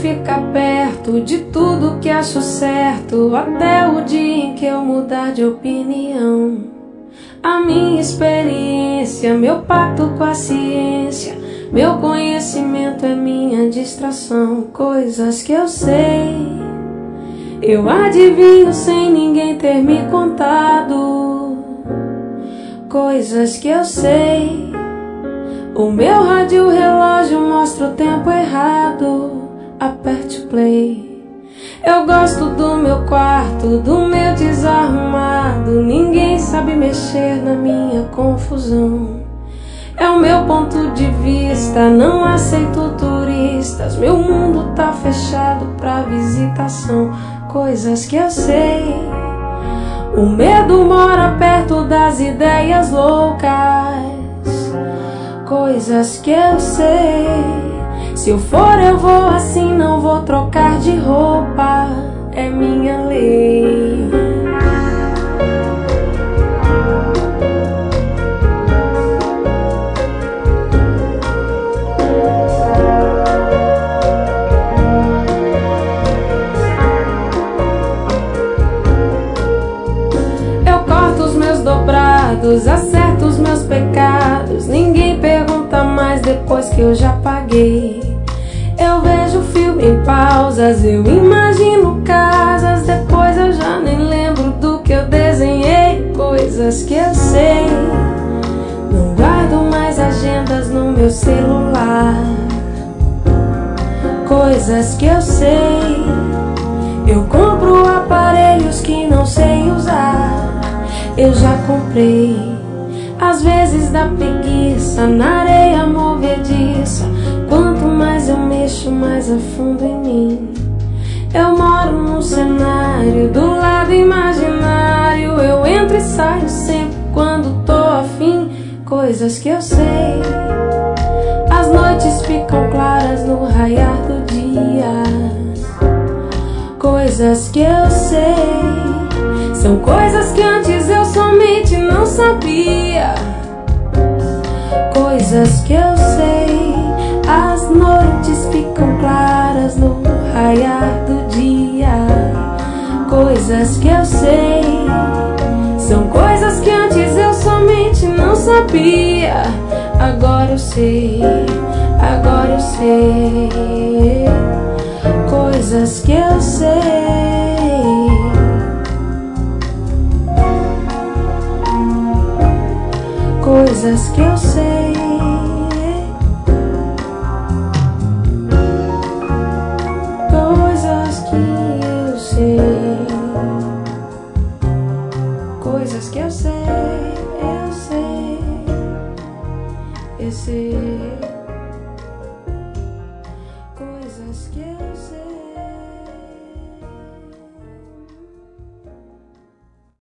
ficar perto de tudo que acho certo, até o dia em que eu mudar de opinião. A minha experiência, meu pacto com a ciência, meu conhecimento é minha distração. Coisas que eu sei, eu adivinho sem ninguém ter me contado. Coisas que eu sei, o meu rádio relógio mostra o tempo errado. Aperte play. Eu gosto do meu quarto, do meu desarrumado. Ninguém sabe mexer na minha confusão. É o meu ponto de vista, não aceito turistas. Meu mundo tá fechado pra visitação. Coisas que eu sei, o medo mora perto das ideias loucas. Coisas que eu sei, se eu for eu vou assim, não vou trocar de roupa, é minha lei. Eu corto os meus dobrados, acerto os meus pecados. Ninguém pergunta mais depois que eu já paguei. Eu vejo filme em pausas, eu imagino casas. Depois eu já nem lembro do que eu desenhei. Coisas que eu sei, não guardo mais agendas no meu celular. Coisas que eu sei, eu compro aparelhos que não sei usar. Eu já comprei, às vezes dá preguiça, na areia movediça. Quanto mais eu mexo, mais afundo em mim. Eu moro num cenário do lado imaginário. Eu entro e saio sempre quando tô afim. Coisas que eu sei, as noites ficam claras no raiar do dia. Coisas que eu sei, são coisas que antes eu somente não sabia. Coisas que eu sei, as noites ficam claras no raiar do dia. Coisas que eu sei, são coisas que antes eu somente não sabia. Agora eu sei, agora eu sei. Coisas que eu sei, coisas que eu sei. Coisas que eu sei. Coisas que eu sei, eu sei, eu sei.